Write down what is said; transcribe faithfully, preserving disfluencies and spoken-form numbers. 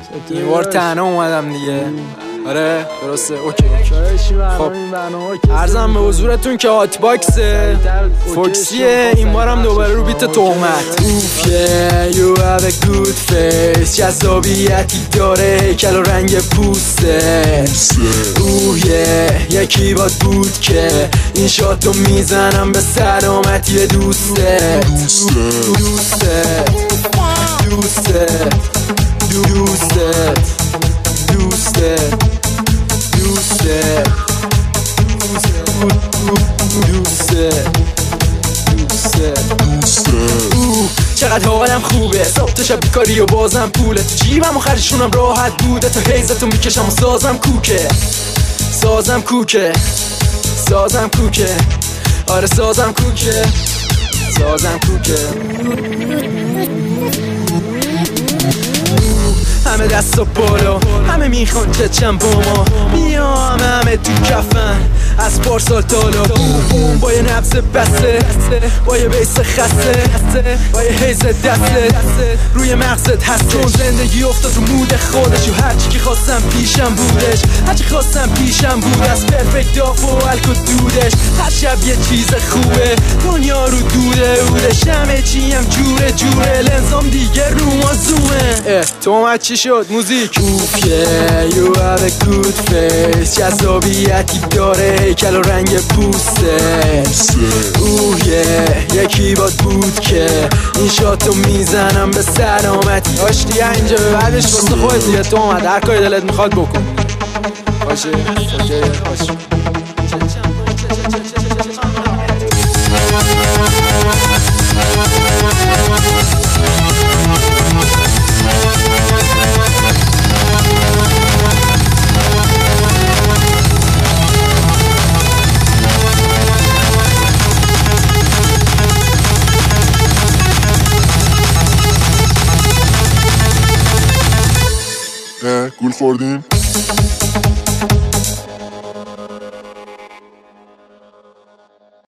این بار تنها اومدم دیگه. آره درسته. اوکی خب عرضم به حضورتون که هات باکسه فوکسیه، این بارم دوباره رو بیت تهمت. اوف yeah you have a good face، جذابیتی داره هیکل و رنگ پوسته. اوه yeah یکی باد بود که این شاتو میزنم به سلامتی دوسته دوسته دوسته دوسته دوسته دوسته دوسته چقدر حالم خوبه، صبح تا شب بیکاری و بازم پوله تو جیبم و خرجشونم راحت بوده، تا حیزتو میکشم و سازم کوکه سازم کوکه سازم کوکه آره سازم کوکه سازم کوکه. همه دست و بالا، همه میخوان چچم با ما، میام همه تو کفن از پارسال تالا. بوم بوم با یه نبض بسته، با یه بیس خسته، با یه حیز دسته روی مغزت هست. چون زندگی افتاد رو مود خودش و هرچی که خواستم پیشم بودش، هرچی خواستم پیشم بود، از پرفکت آف و الک و دودش. هر شب یه چیز خوبه، دنیا رو دوده اودش، همه چی هم جوره جوره، لنزام دیگه رو ما زومه. تو چی شد موزیک؟ اوف yeah you have a good face، جذابیتی داره هیکل و رنگ پوسته. اوه yeah یکی باد بود که این شاتو میزنم به سلامتی. باش دیگه اینجا به بعدش واسه خودت دیگه تو اومد، هر کاری دلت میخواد بکن. باشه اوکی باشه. گول خوردیم.